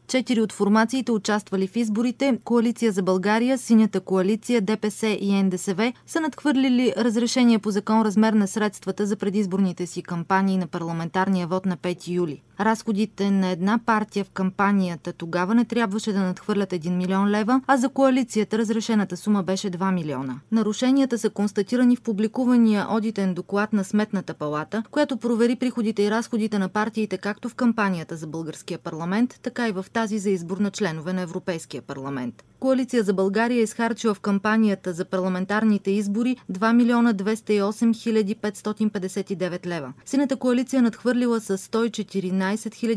4 от формациите, участвали в изборите, Коалиция за България, Синята коалиция, ДПС и НДСВ, са надхвърлили разрешение по закон размер на средствата за предизборните си кампании на парламентарния вод на 5 юли. Разходите на една партия в кампанията тогава не трябваше да надхвърлят 1 милион лева, а за коалицията разрешената сума беше 2 милиона. Нарушенията са констатирани в публикувания одитен доклад на Сметната палата, която провери приходите и разходите на партиите както в кампанията за българския парламент, така и в тази за избор на членове на Европейския парламент. Коалиция за България е изхарчила в кампанията за парламентарните избори 2 милиона 208 559 лева. Синята коалиция надхвърлила с 114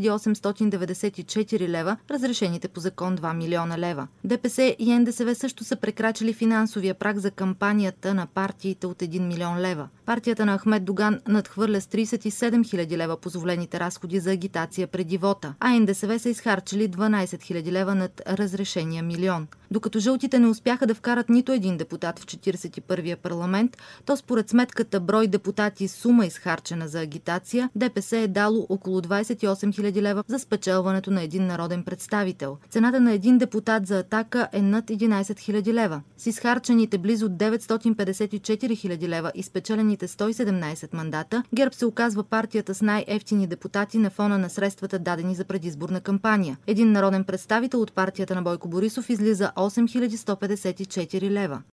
894 лева разрешените по закон 2 милиона лева. ДПС и НДСВ също са прекрачили финансовия праг за кампанията на партиите от 1 милион лева. Партията на Ахмед Доган надхвърля с 37 000 лева позволените разходи за агитация преди вота, а НДСВ са изхарчили 12 000 лева над разрешения милион. Докато жълтите не успяха да вкарат нито един депутат в 41-я парламент, то според сметката брой депутати сума изхарчена за агитация, ДПС е дало около 28 000 лева за спечелването на един народен представител. Цената на един депутат за Атака е над 11 000 лева. С изхарчените близо 954 000 лева и спечелените 117 мандата, ГЕРБ се оказва партията с най-евтини депутати на фона на средствата дадени за предизборна кампания. Един народен представител от партията на Бойко Борисов излиза 8154 лева.